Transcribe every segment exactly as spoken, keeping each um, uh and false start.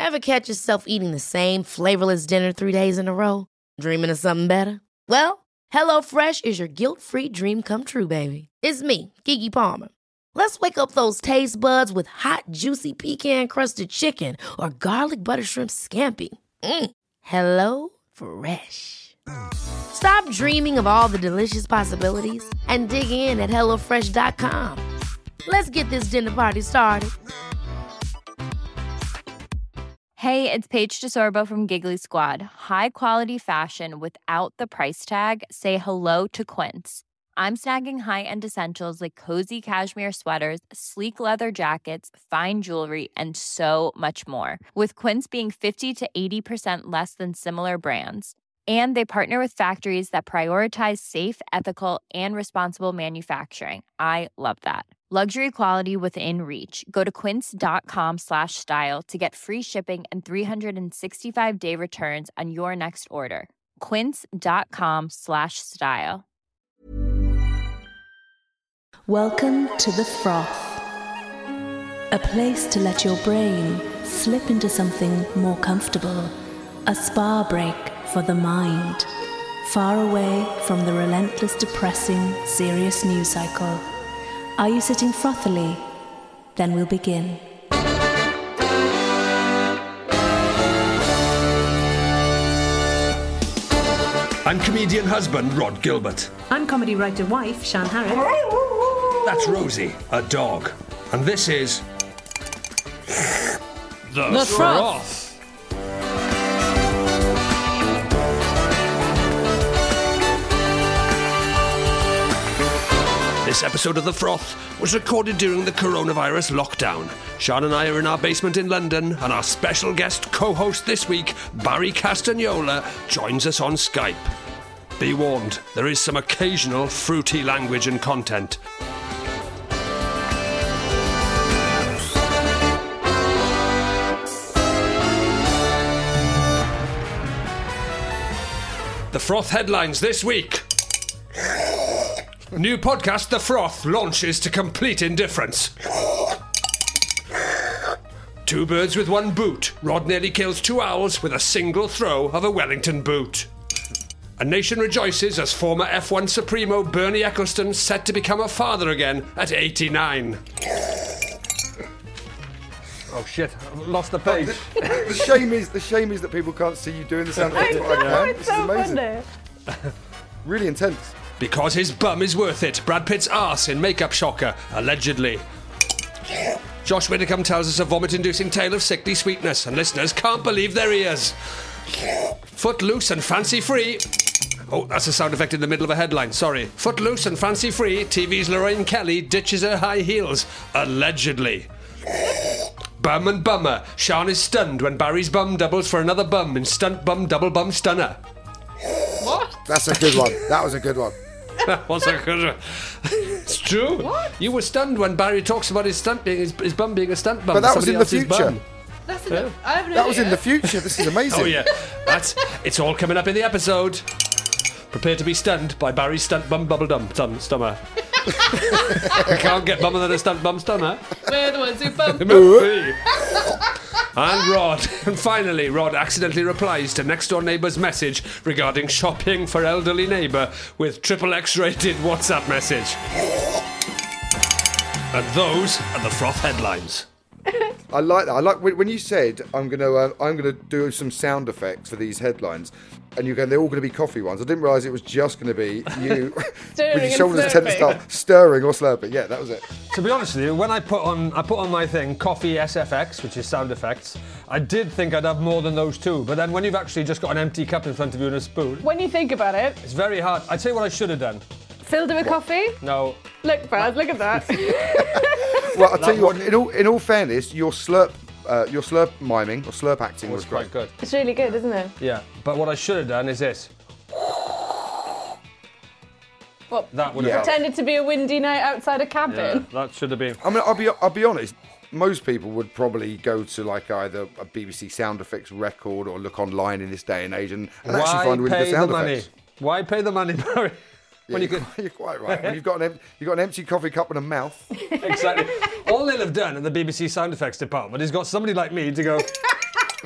Ever catch yourself eating the same flavorless dinner three days in a row? Dreaming of something better? Well, HelloFresh is your guilt-free dream come true, baby. It's me, Keke Palmer. Let's wake up those taste buds with hot, juicy pecan-crusted chicken or garlic butter shrimp scampi. Mm. Hello Fresh. Stop dreaming of all the delicious possibilities and dig in at hello fresh dot com. Let's get this dinner party started. Hey, it's Paige DeSorbo from Giggly Squad. High quality fashion without the price tag. Say hello to Quince. I'm snagging high-end essentials like cozy cashmere sweaters, sleek leather jackets, fine jewelry, and so much more. With Quince being fifty to eighty percent less than similar brands. And they partner with factories that prioritize safe, ethical, and responsible manufacturing. I love that. Luxury quality within reach. Go to quince.com slash style to get free shipping and three sixty-five day returns on your next order. Quince.com slash style. Welcome to The Froth, a place to let your brain slip into something more comfortable, a spa break for the mind, far away from the relentless, depressing, serious news cycle. Are you sitting frothily? Then we'll begin. I'm comedian husband Rod Gilbert. I'm comedy writer wife Shan Harris. That's Rosie, a dog. And this is... The, The Froth. This episode of The Froth was recorded during the coronavirus lockdown. Sean and I are in our basement in London, and our special guest co-host this week, Barry Castagnola, joins us on Skype. Be warned, there is some occasional fruity language and content. The Froth headlines this week. New podcast, The Froth, launches to complete indifference. Two birds with one boot. Rod nearly kills two owls with a single throw of a Wellington boot. A nation rejoices as former F one Supremo Bernie Ecclestone set to become a father again at eighty-nine. Oh shit, I've lost the page. Oh, the, the shame is the shame is that people can't see you doing the sound effects. I can. This is amazing. Really intense. Because his bum is worth it. Brad Pitt's arse in Makeup Shocker, allegedly. Josh Widdicombe tells us a vomit-inducing tale of sickly sweetness, and listeners can't believe their ears. Footloose and fancy-free. Oh, that's a sound effect in the middle of a headline, sorry. Footloose and fancy-free, T V's Lorraine Kelly ditches her high heels, allegedly. Bum and bummer. Sean is stunned when Barry's bum doubles for another bum in Stunt Bum Double Bum Stunner. What? That's a good one. That was a good one. That was a good one. It's true. What? You were stunned when Barry talks about his stunt being his, his bum being a stunt bum. But that was in the future. Bum. That's in the, I have no that was idea. in the future. This is amazing. Oh yeah, that's it's all coming up in the episode. Prepare to be stunned by Barry's stunt bum bubble dum dum stummer. You can't get bummer than a stunt bum stunner. We're the ones who bump. And Rod. And finally, Rod accidentally replies to next door neighbour's message regarding shopping for elderly neighbour with triple X rated WhatsApp message. And those are the Froth headlines. I like that. I like when you said I'm gonna uh, I'm gonna do some sound effects for these headlines, and you go they're all gonna be coffee ones. I didn't realise it was just gonna be you with your shoulders tend to start stirring or slurping. Yeah, that was it. To be honest with you, when I put on I put on my thing, Coffee S F X, which is sound effects, I did think I'd have more than those two. But then when you've actually just got an empty cup in front of you and a spoon, When you think about it, it's very hard. I'd say what I should have done. filled it with coffee. No. Look, Baz, look at that. Well, I'll tell you what. In all in all fairness, your slurp uh, your slurp miming or slurp acting was, was quite great. good. It's really good, isn't it? Yeah, but what I should have done is this. What? That would Yeah. have Pretended to be a windy night outside a cabin. Yeah, that should have been. I mean, I'll be I'll be honest. Most people would probably go to like either a B B C sound effects record or look online in this day and age and, and actually Why find really pay good sound the money? effects. Why pay the money, Barry? Yeah, When you you're, could... quite, you're quite right. When you've got an em- you've got an empty coffee cup and a mouth. Exactly. All they'll have done in the B B C sound effects department is got somebody like me to go.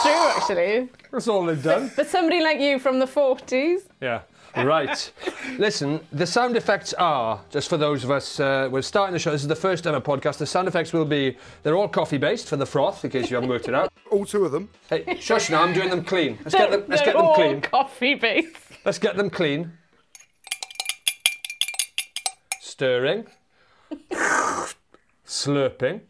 true, actually. That's all they've done. But somebody like you from the forties. Yeah. Right. Listen, the sound effects are, just for those of us, uh, we're starting the show, this is the first ever podcast, the sound effects will be, they're all coffee-based for the froth, in case you haven't worked it out. All two of them. Hey, shush now, I'm doing them clean. Let's They're, get them, let's they're get them all clean. coffee-based. Let's get them clean. Stirring. Slurping.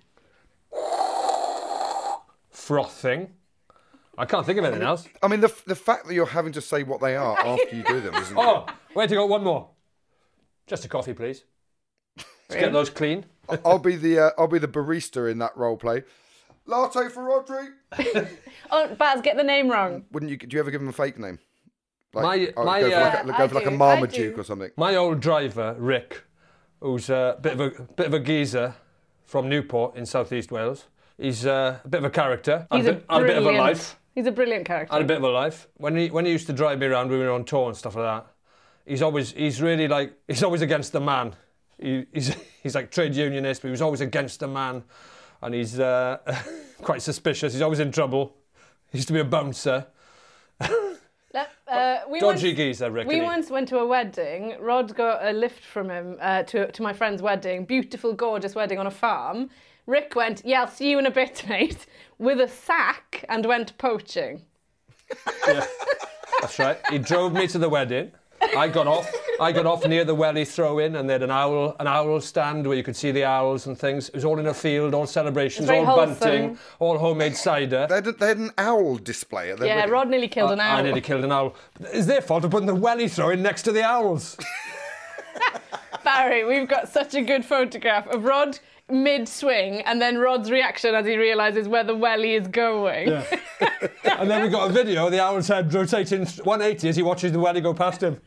Frothing. I can't think of anything else. I mean, the the fact that you're having to say what they are after you do them isn't Oh, wait to go, one more. Just a coffee, please. Let's get those clean. it? I'll be the uh, I'll be the barista in that role play. Latte for Rodri. Oh, Baz, get the name wrong. Wouldn't you? Do you ever give him a fake name? Like, My- oh, my, go for uh, like a, go I for like a do, I Marmaduke do. or something. My old driver, Rick, who's a bit of a bit of a geezer from Newport in southeast Wales. He's uh, a bit of a character. He's had, a bit, had a bit of a brilliant- life. He's a brilliant character. Had a bit of a life. When he when he used to drive me around, we were on tour and stuff like that. He's always he's really like he's always against the man. He, he's he's like trade unionist, but he was always against the man, and he's uh, quite suspicious. He's always in trouble. He used to be a bouncer. Uh, we Dodgy once, geezer, Rick. We isn't he? once went to a wedding. Rod got a lift from him uh, to, to my friend's wedding. Beautiful, gorgeous wedding on a farm. Rick went, yeah, I'll see you in a bit, mate, with a sack and went poaching. Yeah, that's right. He drove me to the wedding. I got off. I got off near the welly throw-in, and they had an owl, an owl stand where you could see the owls and things. It was all in a field, all celebrations, It's very all wholesome. bunting, all homemade cider. They had, they had an owl display at their Yeah, wedding. Rod nearly killed an I, owl. I nearly killed an owl. It's their fault for putting the welly throw-in next to the owls. Barry, we've got such a good photograph of Rod mid-swing and then Rod's reaction as he realises where the welly is going. Yeah. And then we got a video of the owl's head rotating one eighty as he watches the welly go past him.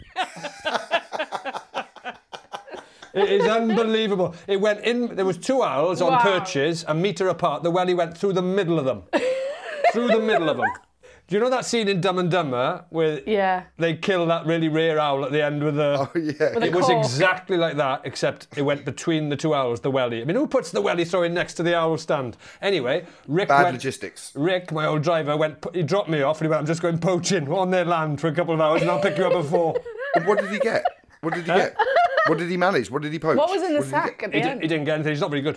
It is unbelievable. It went in, there was two owls on Wow. perches, a metre apart. The welly went through the middle of them. Through the middle of them. Do you know that scene in Dumb and Dumber where Yeah. they kill that really rare owl at the end with the... Oh, yeah. With a It was cork. exactly like that, except it went between the two owls, the welly. I mean, who puts the welly throwing next to the owl stand? Anyway, Rick Bad went... logistics. Rick, my old driver, went. He dropped me off and he went, I'm just going poaching on their land for a couple of hours and I'll pick you up at four. And what did he get? What did he get? What did he manage? What did he poach? What was in the What did he sack get? at the He, end? did, he didn't get anything. He's not very good.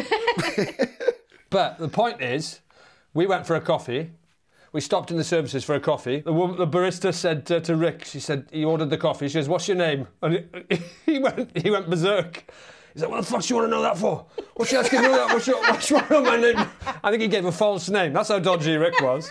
But the point is, we went for a coffee. We stopped in the services for a coffee. The, woman, the barista said uh, to Rick, she said, he ordered the coffee. She says, what's your name? And he, he went he went berserk. He's like, what the fuck do you want to know that for? What's she asking me that? What's your, what's your, my name? I think he gave a false name. That's how dodgy Rick was.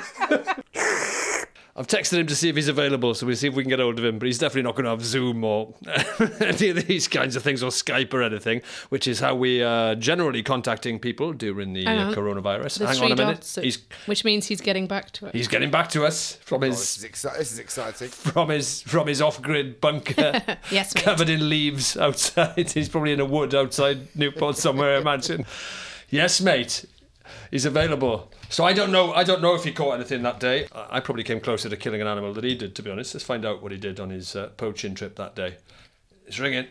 I've texted him to see if he's available, so we'll see if we can get hold of him. But he's definitely not going to have Zoom or any of these kinds of things, or Skype or anything, which is how we are generally contacting people during the Hang uh, on. coronavirus. The Hang three on a minute. dots, He's which means he's getting back to it. he's getting back to us from Oh, his this, is exci- this is exciting. from his from his off-grid bunker, Yes, mate. covered in leaves outside. He's probably in a wood outside Newport somewhere, I imagine. Yes, mate. He's available. So I don't know. I don't know if he caught anything that day. I I probably came closer to killing an animal than he did, to be honest. Let's find out what he did on his uh, poaching trip that day. It's ringing.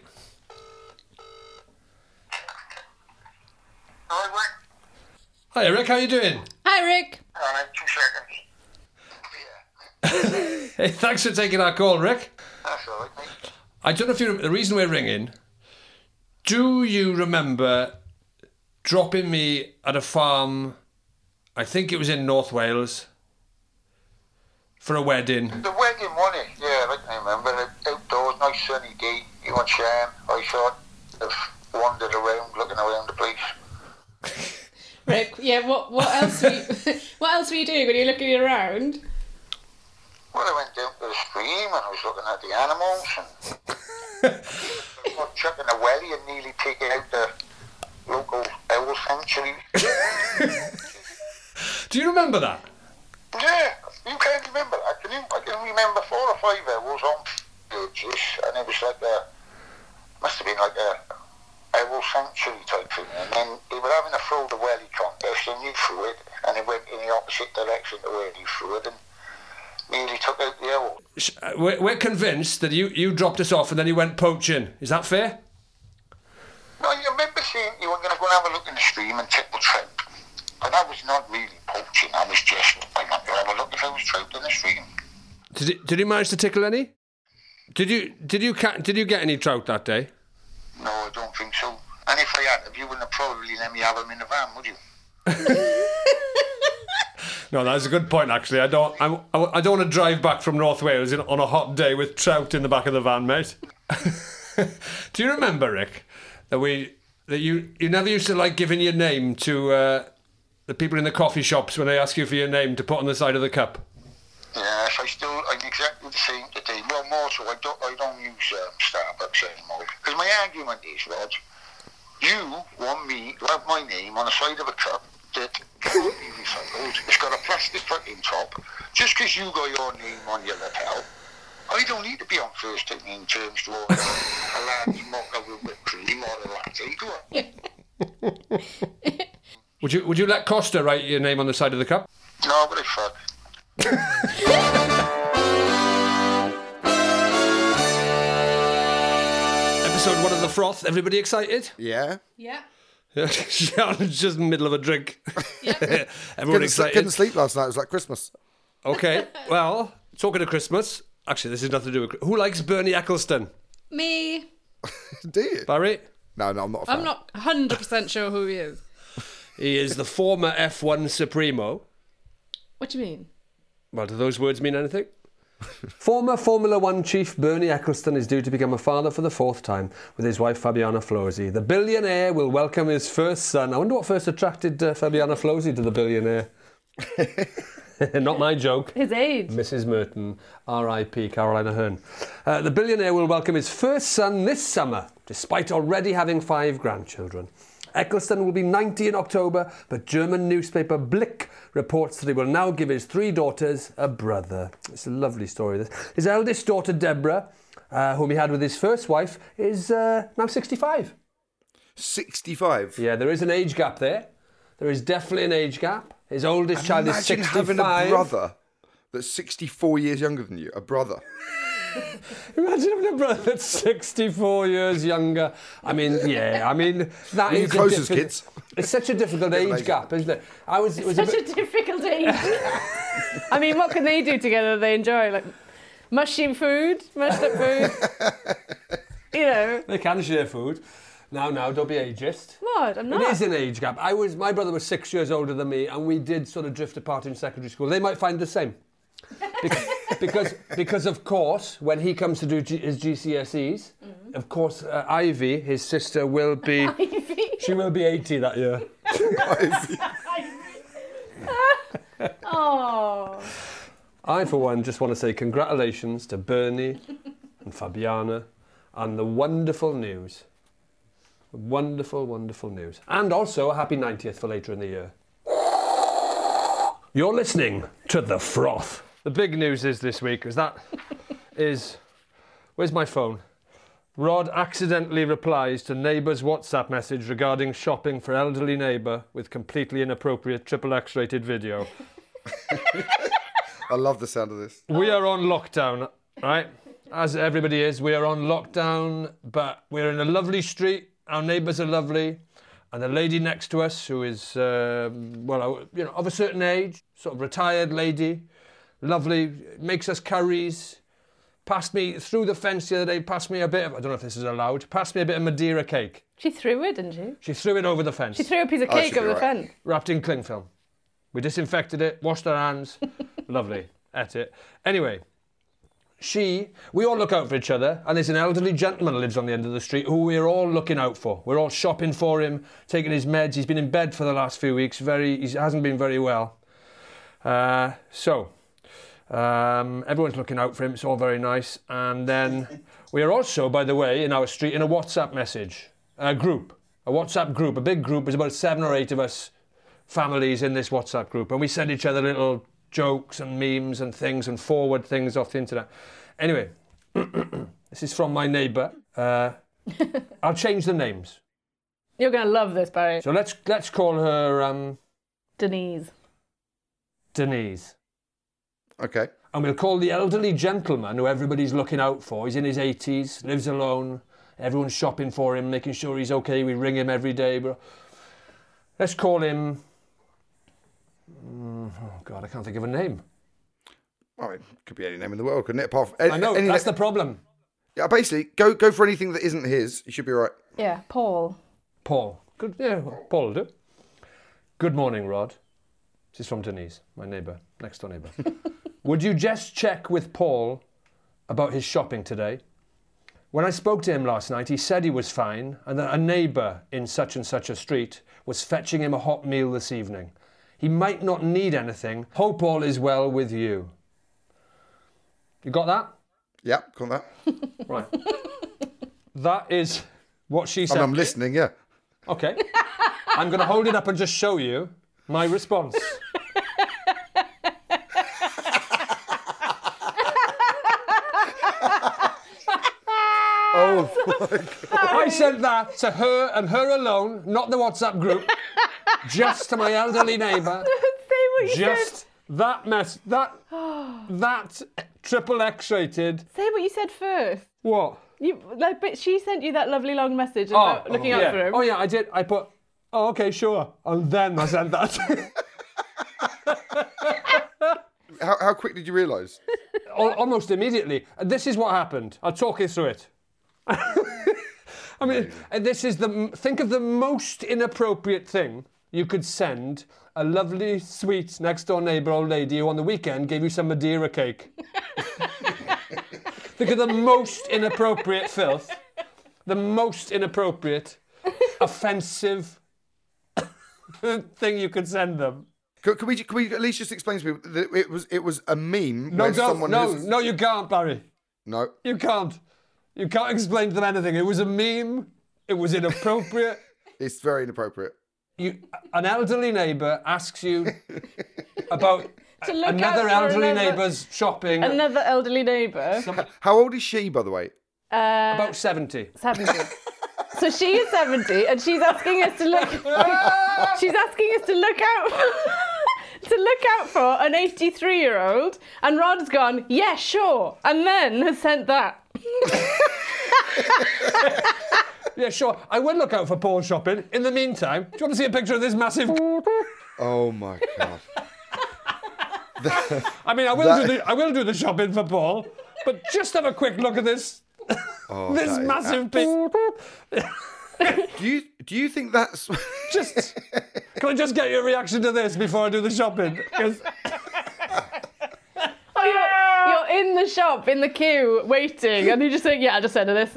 Hi, Rick. Hi, Eric. How you doing? Hi, Rick. All right, two seconds. Yeah, Hey, thanks for taking our call, Rick. that's all right, mate. I don't know if you. The reason we're ringing. Do you remember dropping me at a farm? I think it was in North Wales for a wedding. The wedding, wasn't it? Yeah, I can remember. Out- Outdoors, nice sunny day. You and Sam, I sort of wandered around, looking around the place. Rick, yeah, what what else were you, what else were you doing when you were looking around? Well, I went down to the stream and I was looking at the animals and I was chucking a welly and nearly taking out the local owl sanctuary. Do you remember that? Yeah, you can't remember that, can you? I can remember four or five owls on perches, and it was like a, must have been like a owl sanctuary type thing. And then they were having a throw the welly contest, and you threw it, and it went in the opposite direction to where you threw it, and nearly took out the owl. Sh- uh, We're, we're convinced that you, you dropped us off and then you went poaching. Is that fair? No, you remember saying you were going to go and have a look in the stream and take the trout. But that was not really poaching, I was just, I have a look if I was trout in the stream. Did you, did you manage to tickle any? Did you did you ca- did you get any trout that day? No, I don't think so. And if I had, you wouldn't have probably let me have them in the van, would you? No, that's a good point. Actually, I don't. I'm, I don't want to drive back from North Wales in, on a hot day with trout in the back of the van, mate. Do you remember, Rick, that we that you you never used to like giving your name to uh, the people in the coffee shops when they ask you for your name to put on the side of the cup? Yes, I still, I'm exactly the same today. Well, more so, I don't, I don't use um, Starbucks anymore. Because my argument is, Rod, you want me to have my name on the side of a cup that can't be recycled. It's got a plastic fucking top. Just because you got your name on your lapel, I don't need to be on first name terms to order a large mocha with whipped cream or a latte, do I? Would you Would you let Costa write your name on the side of the cup? No, but I fuck. Episode one of The Froth. Everybody excited? Yeah. Yeah. Shannon's just in the middle of a drink. Yep. Everyone Couldn't, excited? couldn't sleep last night. It was like Christmas. Okay, well, talking of Christmas, actually, this has nothing to do with... Who likes Bernie Ecclestone? Me. Do you? Barry? No, no, I'm not a fan. I'm not one hundred percent sure who he is. He is the former F one Supremo. What do you mean? Well, do those words mean anything? Former Formula One chief Bernie Ecclestone is due to become a father for the fourth time with his wife Fabiana Flosi. The billionaire will welcome his first son. I wonder what first attracted uh, Fabiana Flosi to the billionaire. Not my joke. His age. Missus Merton, R I P Caroline Ahern. Uh, the billionaire will welcome his first son this summer, despite already having five grandchildren. Ecclestone will be ninety in October, but German newspaper Blick reports that he will now give his three daughters a brother. It's a lovely story, this. His eldest daughter, Deborah, uh, whom he had with his first wife, is uh, now sixty-five. sixty-five? Yeah, there is an age gap there. There is definitely an age gap. His oldest child Imagine is sixty-five. having a brother that's sixty-four years younger than you. A brother. Imagine having a brother that's sixty-four years younger. I mean, yeah, I mean, that We're is your closest diffi- kids. It's such a difficult age amazing. gap, isn't it? I was, it was Such a bit, a difficult age. I mean, what can they do together that they enjoy? Like mushing food, mushed up food. You know. They can share food. Now, now, don't be ageist. What? I'm not. It is an age gap. I was, my brother was six years older than me, and we did sort of drift apart in secondary school. They might find the same. Because, because, because of course, when he comes to do G- his G C S Es, mm-hmm. of course, uh, Ivy, his sister, will be... Ivy? She will be eighty that year. Oh. I, for one, just want to say congratulations to Bernie and Fabiana and the wonderful news. Wonderful, wonderful news. And also a happy ninetieth for later in the year. You're listening to The Froth. The big news is this week is that is... Where's my phone? Rod accidentally replies to neighbour's WhatsApp message regarding shopping for elderly neighbour with completely inappropriate triple X rated video. I love the sound of this. We are on lockdown, right? As everybody is, we are on lockdown, but we're in a lovely street. Our neighbours are lovely. And the lady next to us, who is, uh, well, you know, of a certain age, sort of retired lady, lovely, makes us curries, passed me through the fence the other day, passed me a bit of, I don't know if this is allowed, passed me a bit of Madeira cake. She threw it, didn't she? She threw it over the fence. She threw a piece of Oh, cake should over be the right. fence. Wrapped in cling film. We disinfected it, washed our hands. Lovely. Ate it. Anyway, she, we all look out for each other, and there's an elderly gentleman who lives on the end of the street who we're all looking out for. We're all shopping for him, taking his meds. He's been in bed for the last few weeks. Very, he hasn't been very well. Uh, so, um, everyone's looking out for him. It's all very nice. And then we are also, by the way, in our street in a WhatsApp message, a group, a WhatsApp group, a big group. There's about seven or eight of us families in this WhatsApp group, and we send each other little jokes and memes and things and forward things off the internet. Anyway, this is from my neighbour. Uh, I'll change the names. You're going to love this, Barry. So let's let's call her um, Denise. Denise. Okay. And we'll call the elderly gentleman who everybody's looking out for. He's in his eighties, lives alone. Everyone's shopping for him, making sure he's okay. We ring him every day. But let's call him... Oh, God, I can't think of a name. Well, it could be any name in the world, couldn't it? Apart from, any, I know, any, that's the problem. Yeah, basically, go go for anything that isn't his. You should be all right. Yeah, Paul. Paul. Good. Yeah, Paul will do. Good morning, Rod. This is from Denise, my neighbour, next door neighbour. Would you just check with Paul about his shopping today? When I spoke to him last night, he said he was fine and that a neighbour in such and such a street was fetching him a hot meal this evening. He might not need anything. Hope all is well with you. You got that? Yeah, got that. Right. That is what she said. I'm, I'm listening, yeah. Okay. I'm going to hold it up and just show you my response. Oh, my God. I sent that to her and her alone, not the WhatsApp group, just to my elderly neighbour. Say what you Just said. that mess, that, that triple X-rated. Say what you said first. What? You like, but she sent you that lovely long message about looking out yeah. for him. Oh, yeah, I did. I put, oh, okay, sure. And then I sent that. How, how quick did you realise? Al- Almost immediately. And this is what happened. I'll talk you through it. I mean, and this is the, think of the most inappropriate thing you could send a lovely, sweet, next-door neighbour old lady who on the weekend gave you some Madeira cake. Think of the most inappropriate filth, the most inappropriate, offensive thing you could send them. Can, can, we, can we at least just explain to people that it was it was a meme? No, where don't, someone no, has... no, you can't, Barry. No. You can't. You can't explain to them anything. It was a meme. It was inappropriate. It's very inappropriate. You, an elderly neighbour asks you about To look another out for elderly another- neighbour's shopping. Another elderly neighbour. How old is she, by the way? Uh, About seventy. seventy. So she is seventy, and she's asking us to look. she's asking us to look out. to look out for an eighty-three-year-old, and Rod's gone, yeah, sure, and then has sent that. Yeah, sure. I will look out for Paul shopping. In the meantime, do you want to see a picture of this massive... Oh, my God. I mean, I will, That- do the, I will do the shopping for Paul, but just have a quick look at this... Oh, this that is massive ab- piece. Do you, do you think that's... Just... Can I just get your reaction to this before I do the shopping? 'Cause- Oh, you're, you're in the shop, in the queue, waiting, and you just think, yeah, I just sent her this.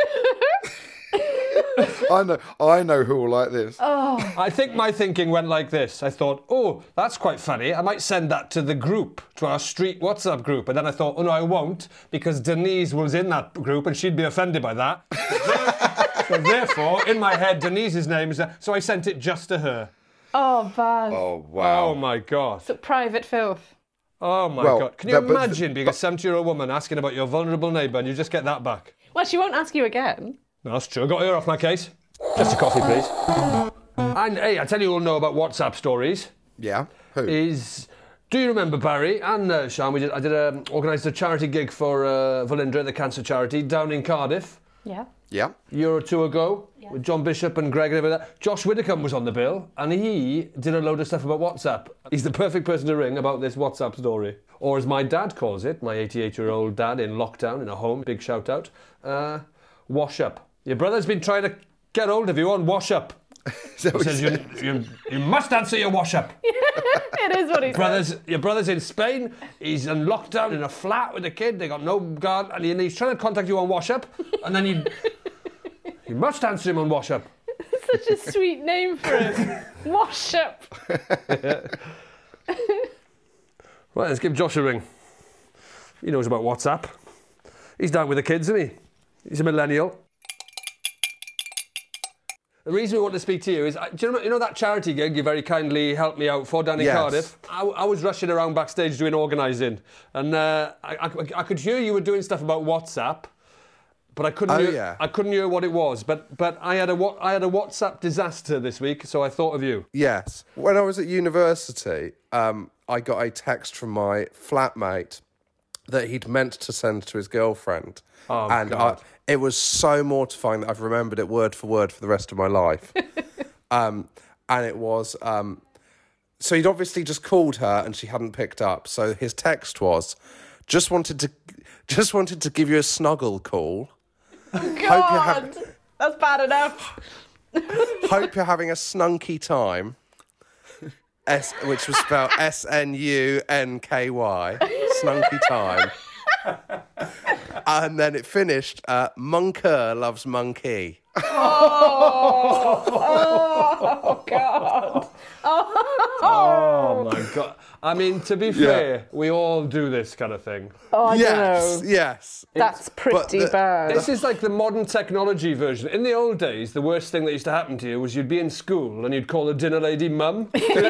I know I know who will like this. I think my thinking went like this. I thought, oh, that's quite funny. I might send that to the group, to our street WhatsApp group. And then I thought, oh, no, I won't, because Denise was in that group and she'd be offended by that. So therefore, in my head, Denise's name is there. So I sent it just to her. Oh, bad. Oh, wow. Oh, my God. So private filth. Oh, my Well, God. Can you that- but- imagine being a seventy-year-old woman asking about your vulnerable neighbour and you just get that back? Well, she won't ask you again. No, that's true. I got her off my case. Just a coffee, please. And, hey, I tell you all know about WhatsApp stories. Yeah? Who? Is do you remember, Barry and uh, Sean? We did. I did um, organised a charity gig for uh, Volindra, the cancer charity, down in Cardiff. Yeah. Yeah? A year or two ago, yeah. With John Bishop and Greg and everything. Josh Widdicombe was on the bill, and he did a load of stuff about WhatsApp. He's the perfect person to ring about this WhatsApp story, or as my dad calls it, my eighty-eight-year-old dad in lockdown in a home. Big shout out. Uh, wash up. Your brother's been trying to get hold of you on wash up. So He says you, you, you must answer your wash up. It is what he Brothers, says. your brother's in Spain. He's in lockdown in a flat with a kid. They got no guard, and he- and he's trying to contact you on Wash Up. And then you, you must answer him on Wash Up. Such a sweet name for him. Wash up. Right, let's give Josh a ring. He knows about WhatsApp. He's down with the kids, isn't he? He's a millennial. The reason we want to speak to you is, do you know, you know that charity gig you very kindly helped me out for down in Yes. Cardiff? I, I was rushing around backstage doing organising, and uh, I, I, I could hear you were doing stuff about WhatsApp, but I couldn't. Oh, hear, yeah. I couldn't hear what it was. But but I had a wa- I had a WhatsApp disaster this week, so I thought of you. Yes. When I was at university, um, I got a text from my flatmate that he'd meant to send to his girlfriend. Oh, and God. I, it was so mortifying that I've remembered it word for word for the rest of my life. um, and it was, um, so he'd obviously just called her and she hadn't picked up. So his text was, just wanted to just wanted to give you a snuggle call. God, Hope you're ha- that's bad enough. Hope you're having a snunky time. S, which was spelled S N U N K Y. Snunky time. And then it finished, uh, Monker loves monkey. Oh, oh God. Oh. Oh, my God. I mean, to be fair, yeah. we all do this kind of thing. Oh, I yes, don't know. Yes. That's pretty the, bad. This is like the modern technology version. In the old days, the worst thing that used to happen to you was you'd be in school and you'd call the dinner lady mum.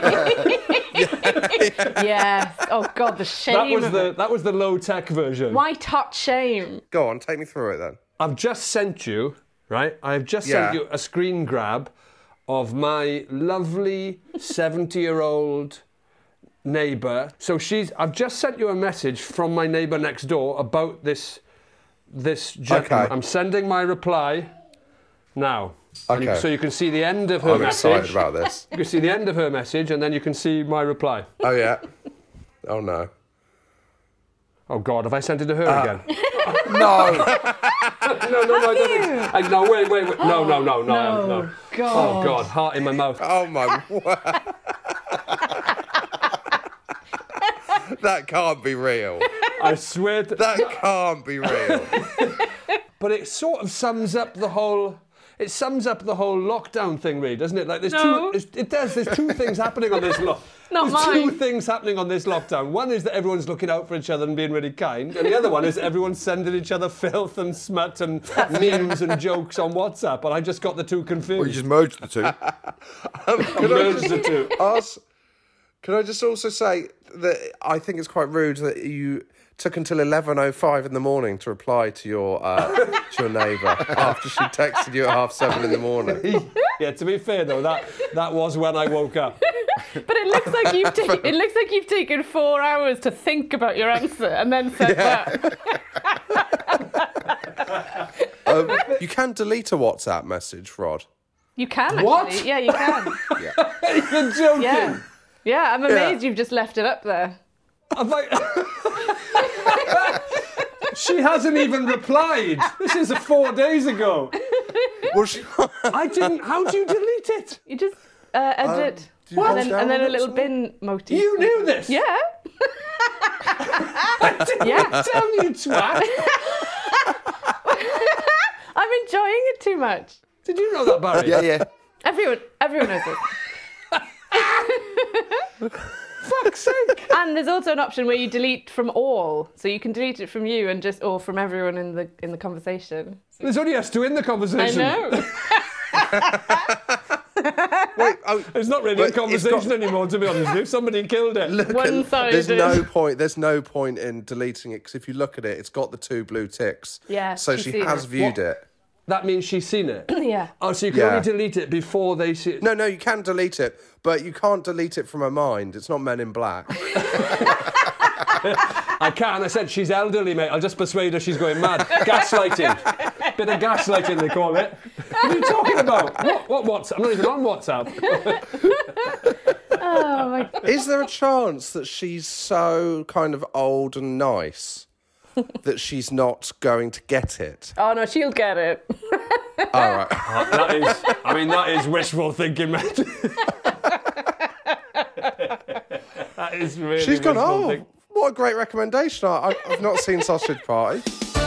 Yes. Oh, God, the shame that was of the it. That was the low-tech version. Why touch shame? Go on, take me through it then. I've just sent you, right? I've just yeah. sent you a screen grab of my lovely seventy-year-old neighbour. So she's. I've just sent you a message from my neighbour next door about this this gentleman. Okay. I'm sending my reply now. Okay. You, so you can see the end of her I'm message. I'm excited about this. You can see the end of her message, and then you can see my reply. Oh yeah. Oh no. Oh God, have I sent it to her uh, again? No. no, no, no, no, I, no, wait, wait, wait. No, no, no, no, no. no. God. Oh God, heart in my mouth. Oh my word. That can't be real. I swear to... That can't be real. But it sort of sums up the whole... It sums up the whole lockdown thing, really, doesn't it? Like, there's No. two... It does. There's two things happening on this lockdown. Not There's mine. two things happening on this lockdown. One is that everyone's looking out for each other and being really kind. And the other one is that everyone's sending each other filth and smut and memes and jokes on WhatsApp. And I just got the two confused. Well, you just merged the two. um, can, I Merged just the two. ask, can I just also say that I think it's quite rude that you took until eleven oh five in the morning to reply to your uh, to your neighbour after she texted you at half seven in the morning. Yeah, to be fair though, that that was when I woke up. But it looks like you've ta- it looks like you've taken four hours to think about your answer and then said Yeah. that. um, you can delete a WhatsApp message, Rod. You can actually. What? Yeah, you can. You're joking. Yeah. Yeah, I'm amazed Yeah. you've just left it up there. I'm like... She hasn't even replied. This is four days ago. Well, she... I didn't... How do you delete it? You just uh, edit. do you and hold then, down and then on a it little or bin motif. You knew this? Yeah. Yeah. Tell me, you twat. I'm enjoying it too much. Did you know that, Barry? Yeah, yeah. Everyone, everyone knows it. Fuck's sake. And there's also an option where you delete from all, so you can delete it from you and just or from everyone in the in the conversation. There's only us two in the I conversation. know. Wait, oh, It's not really But a it's conversation got- anymore, to be honest with you. Somebody killed it. look One at, sided. there's no point. There's no point in deleting it because if you look at it, it's got the two blue ticks. Yeah, So she's she seen has it. viewed What? it. That means she's seen it. Yeah. Oh, so you can Yeah. only delete it before they see it. No, no, you can delete it, but you can't delete it from her mind. It's not Men in Black. I can. I said she's elderly, mate. I'll just persuade her she's going mad. Gaslighting. Bit of gaslighting, they call it. What are you talking about? What, what WhatsApp? I'm not even on WhatsApp. Oh my God. Is there a chance that she's so kind of old and nice that she's not going to get it? Oh no, she'll get it. All right. That is, I mean, that is wishful thinking, mate. That is really She's gone, wishful oh, thinking. what a great recommendation. I, I- I've not seen Sausage Party.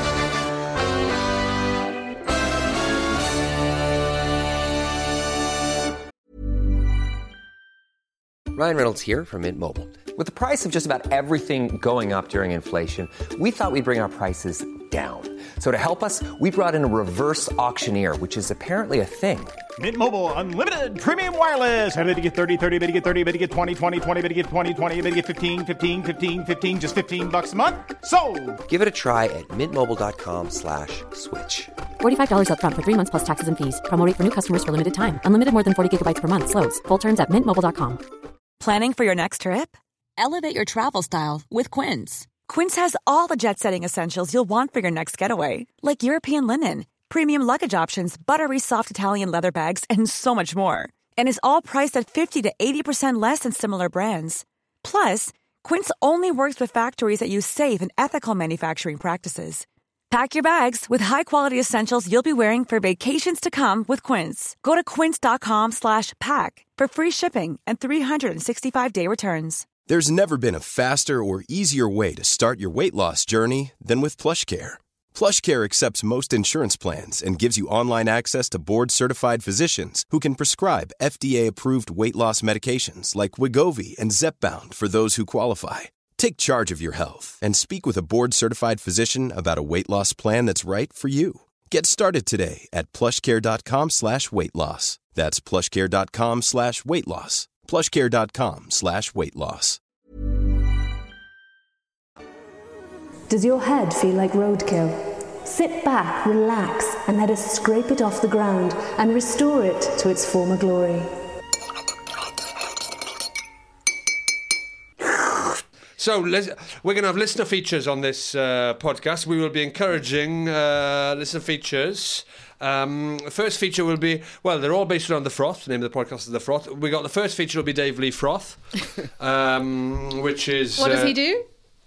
Ryan Reynolds here from Mint Mobile. With the price of just about everything going up during inflation, we thought we'd bring our prices down. So to help us, we brought in a reverse auctioneer, which is apparently a thing. Mint Mobile Unlimited Premium Wireless. How to get thirty, thirty, how to get thirty, how to get twenty, twenty, twenty, how to get twenty, twenty, how to get fifteen, fifteen, fifteen, fifteen, just fifteen bucks a month? Sold! Give it a try at mintmobile.com slash switch. forty-five dollars up front for three months plus taxes and fees. Promo rate for new customers for limited time. Unlimited more than forty gigabytes per month. Slows full terms at mint mobile dot com. Planning for your next trip? Elevate your travel style with Quince. Quince has all the jet-setting essentials you'll want for your next getaway, like European linen, premium luggage options, buttery soft Italian leather bags, and so much more. and is all priced at fifty to eighty percent less than similar brands. Plus, Quince only works with factories that use safe and ethical manufacturing practices. Pack your bags with high-quality essentials you'll be wearing for vacations to come with Quince. Go to quince.com slash pack for free shipping and three sixty-five day returns. There's never been a faster or easier way to start your weight loss journey than with PlushCare. PlushCare accepts most insurance plans and gives you online access to board-certified physicians who can prescribe F D A-approved weight loss medications like Wegovy and Zepbound for those who qualify. Take charge of your health and speak with a board-certified physician about a weight loss plan that's right for you. Get started today at plushcare.com slash weight loss. That's plushcare.com slash weight loss. plushcare.com slash weight loss. Does your head feel like roadkill? Sit back, relax, and let us scrape it off the ground and restore it to its former glory. So let's, we're going to have listener features on this uh, podcast. We will be encouraging uh, listener features. Um, first feature will be, well, they're all based around The Froth. The name of the podcast is The Froth. We got the first feature will be Dave Lee Froth, um, which is... What does uh, he do?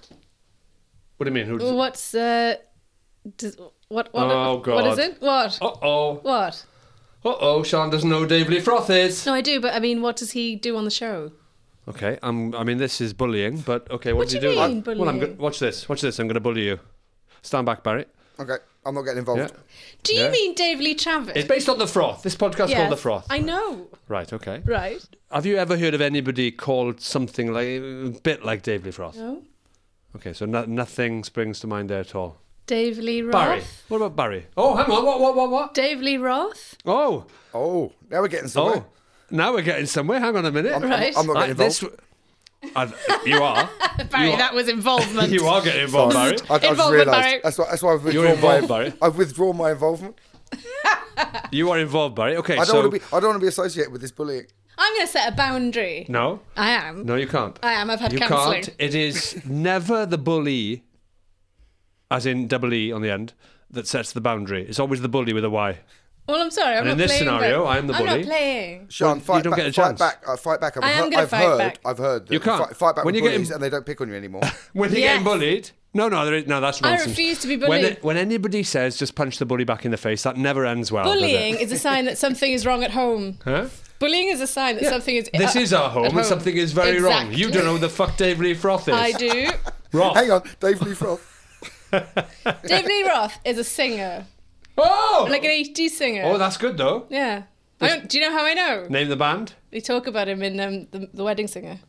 What do you mean? Who does What's... Uh, does, what, what, Oh, God. What is it? What? Uh-oh. What? Uh-oh, Sean doesn't know who Dave Lee Froth is. No, I do, but I mean, what does he do on the show? Okay, um, I mean, this is bullying, but okay, what, What does he do you do? mean, I- Well, I'm bullying? go- watch this, watch this, I'm going to bully you. Stand back, Barry. Okay, I'm not getting involved. Yeah. Do you Yeah. mean Dave Lee Travis? It's based on The Froth. This podcast's Yes, called The Froth. I know. Right, okay. Right. Have you ever heard of anybody called something like a bit like Dave Lee Froth? No. Okay, so no, nothing springs to mind there at all. Dave Lee Roth. Barry. What about Barry? Oh, hang on. What? What? What? What? Dave Lee Roth. Oh. Oh, now we're getting somewhere. Oh. Now we're getting somewhere. Hang on a minute. I'm- I'm- Right. I'm not getting Uh, this- I've- you are. Barry, You are- that was involvement. You are getting involved, Barry. I, I just Involvement, realised. Barry. That's why, that's why I've You're withdrawn involved, my. Barry. I've withdrawn my involvement. You are involved, Barry. Okay, I don't so want to be. I don't want to be associated with this bullying. I'm going to set a boundary. no, I am. no, you can't. I am. I've had You counselling. can't. It is never the bully, as in double E on the end, that sets the boundary. It's always the bully with a Y. Well, I'm sorry. I'm And not in this playing, scenario, but- I am the I'm bully. not playing. Sean, Well, fight you don't back. get a fight chance. back. Uh, fight back. I've, I am heard, gonna I've fight heard. back. I've heard. That You can't. Fight, fight back When with you're getting- bullies, and they don't pick on you anymore. When you're Yes. getting bullied, no, no, there is, no, that's I nonsense. refuse to be When, bullied. it, when anybody says just punch the bully back in the face, that never ends well. does it? Bullying is a sign that something is wrong at home. Huh? Bullying is a sign that Yeah. something is. This uh, is our home, at and something is very wrong. You Exactly. don't know who the fuck Dave Lee Froth is. I do. Roth. Hang on, Dave Lee Froth. Dave Lee Roth is a singer, Oh! like an eighties singer. Oh, that's good though. Yeah. I don't, do you know how I know? Name the band. They talk about him in um, the, the Wedding Singer.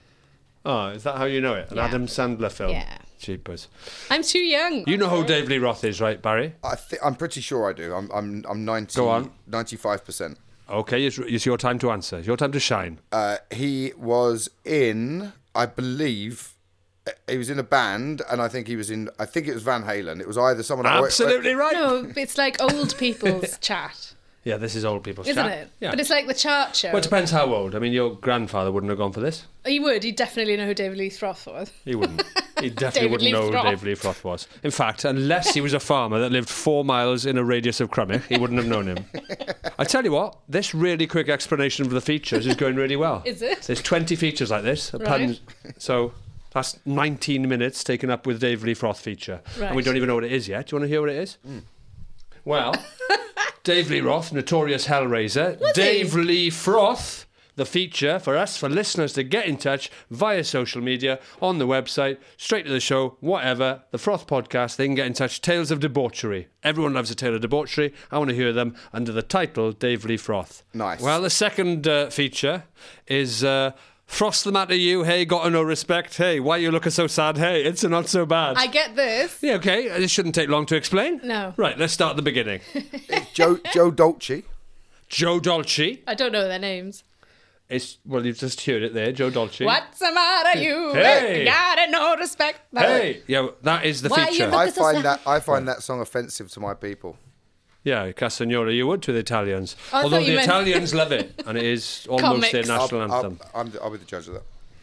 Oh, is that how you know it? An Yeah. Adam Sandler film. Yeah. Cheapers. I'm too young. You know who Dave Lee Roth is, right, Barry? I th- I'm pretty sure I do. I'm. I'm. I'm ninety. Go on. Ninety-five percent. Okay, it's, it's your time to answer. It's your time to shine. Uh, he was in. I believe. uh, He was in a band, and I think he was in. I think it was Van Halen. It was either someone. Absolutely right. No, it's like old people's chat, Yeah, this is old people's isn't chat. it? Yeah. But it's like the chart show. Well, it depends how old. I mean, your grandfather wouldn't have gone for this. He would. He'd definitely know who David Lee Roth was. He wouldn't. He definitely David wouldn't Lee know who Froth. Dave Lee Froth was. In fact, unless he was a farmer that lived four miles in a radius of Crummick, he wouldn't have known him. I tell you what, this really quick explanation of the features is going really well. Is it? There's twenty features like this. A Right. pun, so that's nineteen minutes taken up with Dave Lee Froth feature. And we Right. don't even know what it is yet. Do you want to hear what it is? Well, Dave Lee Roth, notorious Hellraiser. Was he? Dave Lee Froth, the feature for us, for listeners to get in touch via social media, on the website, straight to the show, whatever. The Froth podcast, they can get in touch. Tales of Debauchery. Everyone loves a tale of debauchery. I want to hear them under the title Dave Lee Froth. Nice. Well, the second uh, feature is... Uh, Frost the matter you, hey, got no respect, hey, why you looking so sad, hey, it's not so bad. I get this. Yeah, okay, this shouldn't take long to explain. No. Right, let's start at the beginning. Joe Joe Dolce. Joe Dolce. I don't know their names. It's, well, you've just heard it there, Joe Dolce. What's the matter, you? Hey. Got no respect. Hey! Yeah, that is the Why you feature. look- I so find sad. that I find that song offensive to my people. Yeah, Castagnoli, you would to the Italians. Oh, I Although thought the you meant- Italians love it, and it is almost their Comics. national I'll, anthem. I'll, I'm, I'll be the judge of that.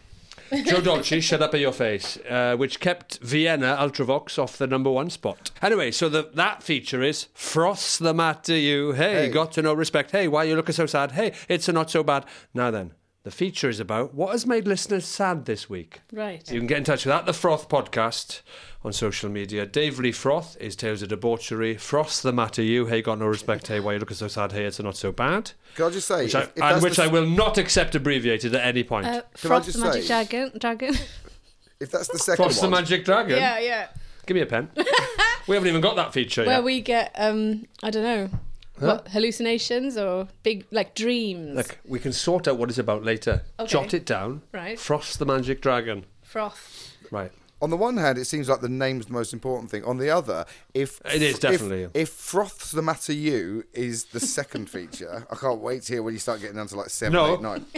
Joe Dolce, Shut Up in Your Face, uh, which kept Vienna Ultravox off the number one spot. Anyway, so the, that feature is Froth's the matter you? Hey, Hey. got to know respect. Hey, why you looking so sad? Hey, it's a not so bad. Now then, the feature is about what has made listeners sad this week. Right. You can get in touch with At The Froth podcast on social media. Dave Lee Froth is Tales of Debauchery. Froth's the matter you? Hey, got no respect. Hey, why you looking so sad? Hey, it's a not so bad. Can I just say, Which I, if- if and that's which the- I will not accept abbreviated at any point. Uh, Can I Froth just the Magic say- Dragon. Dragon. If that's the second Froth's the one, Magic Dragon? yeah, yeah. Give me a pen. We haven't even got that feature Where yet. we get, um, I don't know, Huh? what, hallucinations or big, like, dreams. Look, we can sort out what it's about later. Okay. Jot it down. Right. Froth's the Magic Dragon. Froth. Right. on the one hand, it seems like the name's the most important thing. On the other, if It is, if- definitely. If, Froth's the Matter You is the second feature, I can't wait to hear when you start getting down to like seven, No. eight, nine.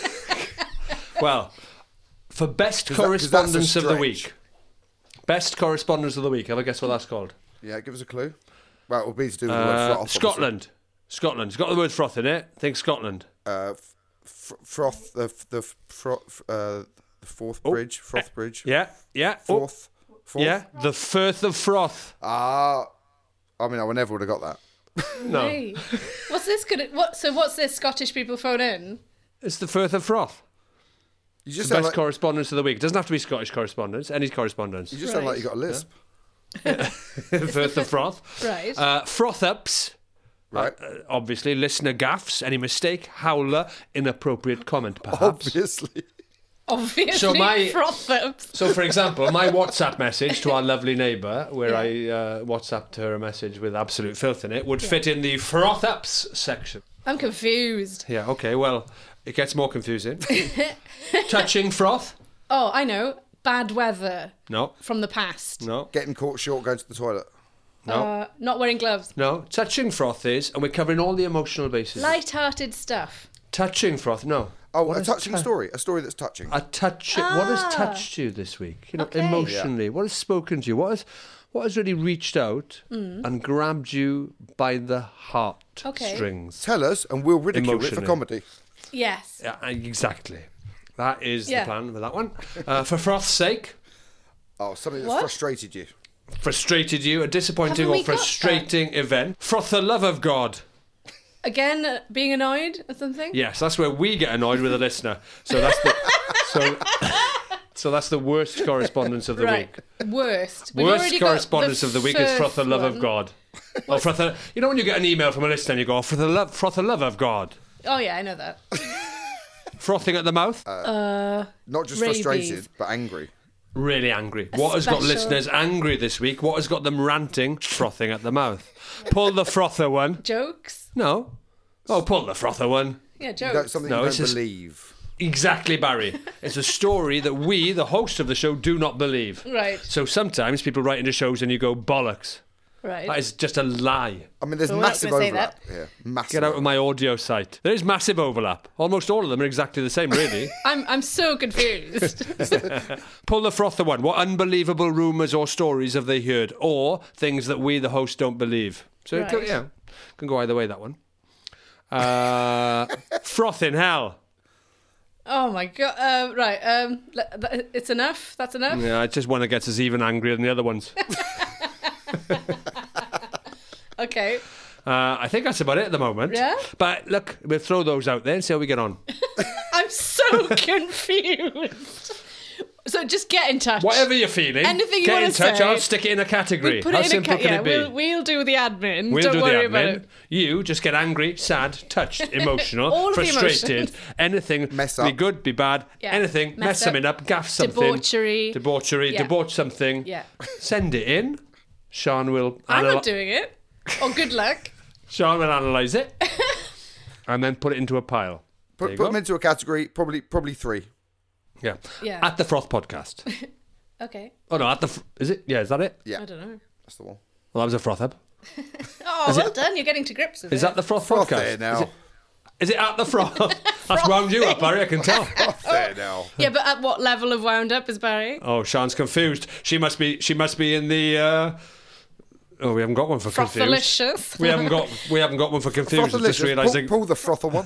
Well, for best 'Cause that- 'cause that's a correspondence of the stretch. week. Best correspondence of the week. Have a guess what that's called? Yeah, give us a clue. Well, it will be to do with the word Uh, froth. obviously. Scotland. Scotland. It's got the word froth in it. Think Scotland. Uh, f- f- froth, the f- the f- froth, uh, the Forth Oh, Bridge, Froth Bridge. Yeah, yeah. Oh, Forth. Forth. yeah, the Firth of Froth. Ah, I mean, I would never would have got that. No. Hey. What's this? Could it, what? So what's this? Scottish people phone in. It's the Firth of Froth. You It's just the sound best like correspondence of the week. It doesn't have to be Scottish correspondence. Any correspondence. you just sound like you got a lisp. Firth of Froth. Right. Uh, froth ups. Right. Uh, obviously, listener gaffs. Any mistake? Howler. Inappropriate comment, perhaps. Obviously. Obviously, So my- froth ups. So, for example, my WhatsApp message to our lovely neighbour, where I uh, WhatsApped her a message with absolute filth in it, would fit in the froth ups section. I'm confused. Yeah, okay, well, it gets more confusing. Touching froth? Oh, I know. Bad weather No, from the past. no, Getting caught short going to the toilet. no, Uh, not wearing gloves. no. Touching froth is, and we're covering all the emotional bases. Light-hearted stuff. Touching froth, no. Oh, What a is touching tou- story. A story that's touching. A touch. What has Ah. touched you this week? You know, Okay. emotionally. What has spoken to you? What has, what has really reached out and grabbed you by the heart Okay. strings? Tell us, and we'll ridicule it for Emotionally. comedy. Yes. Yeah, exactly. That is Yeah. the plan with that one. Uh, for froth's sake, Oh, something that's What? frustrated you. frustrated you, a disappointing Haven't or we got that? frustrating event. Froth the love of God. Again, uh, being annoyed or something? Yes, that's where we get annoyed with a listener. So that's the so, so that's the worst correspondence of the Right. week. Worst. We've Worst already got correspondence the of the week is Froth the first love of one. God. Or Froth the, you know when you get an email from a listener and you go, oh, for the love, Froth the love of God. Oh, yeah, I know that. Frothing at the mouth. Uh, Not just Rabies. frustrated, but angry. Really angry. What has got special- listeners angry this week? What has got them ranting? Frothing at the mouth. Pull the frother one. jokes? No. Oh, pull the frother one. Yeah, You jokes. don't, something No, you it's don't just- believe. Exactly, Barry. It's a story that we, the host of the show, do not believe. Right, So sometimes people write into shows and you go, bollocks. right. That is just a lie. I mean, there's Well, we're not massive gonna say overlap here. Massive. Get out of my audio site. There is massive overlap. Almost all of them are exactly the same, really. I'm I'm so confused. Pull the frother one. What unbelievable rumours or stories have they heard? Or things that we, the host, don't believe. So, it can, Right. yeah, can go either way, that one. Uh, froth in hell. Oh my god. Uh, right. Um, le- th- it's enough. That's enough. Yeah, I just one that gets us even angrier than the other ones. Okay. Uh, I think that's about it at the moment. Yeah? But look, we'll throw those out there and see how we get on. I'm so confused. So just get in touch. Whatever you're feeling, Anything you get wanna in touch. say, I'll stick it in a category. We'll put how it in a simple ca- can yeah, it be? we'll, we'll do the admin. We'll Don't do the worry admin. about it. You just get angry, sad, touched, emotional, All of the frustrated, emotions. anything. Mess Be up. good, be bad. Yeah. Anything. Mess Mess, up. something up. Gaff something. Debauchery. Debauchery. Yeah. Debauch something. Yeah. Send it in. Sean will. I'm analy- not doing it. Oh, good luck. Sean will analyse it, and then put it into a pile. There Put, you put go. them into a category, probably probably three. Yeah. Yeah. At the Froth podcast. Okay. Oh no, at the. Fr- is it? Yeah. Is that it? Yeah, I don't know. that's the one. Well, that was a Froth hub. Oh, well done. You're getting to grips with Is it. that the Froth Froth podcast? there now. Is it, is it at the Froth? That's wound you up, Barry. I can tell. Froth there now. Yeah, but at what level of wound up is Barry? Oh, Sean's confused. She must be. She must be in the. Uh... Oh, we haven't got one for confused. Frothalicious. We haven't got. We haven't got one for confused. I just Frothalicious. realised. Pull, I- pull the frother one.